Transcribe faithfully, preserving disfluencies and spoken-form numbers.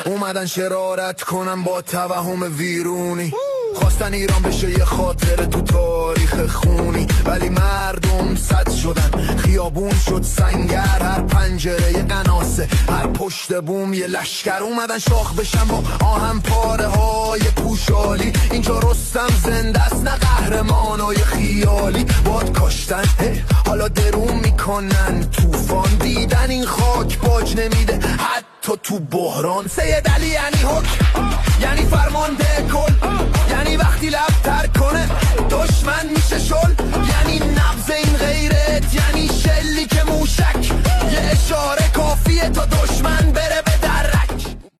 اومدن شرارت کنن با توهم ویرونی، خواستن ایران بشه یه خاطره تو تاریخ خونی، ولی مردم صد شدن، خیابون شد سنگر، هر پنجره یه قناسه، هر پشت بوم یه لشکر. اومدن شاخ بشن با آهم پاره های پوشالی، اینجا رستم زنده است نه قهرمانای خیالی. باد کاشتن حالا درون میکنن طوفان، دیدن این خاک باج نمیده حتی تو بحران. سید علی یعنی حکم، یعنی فرمانده،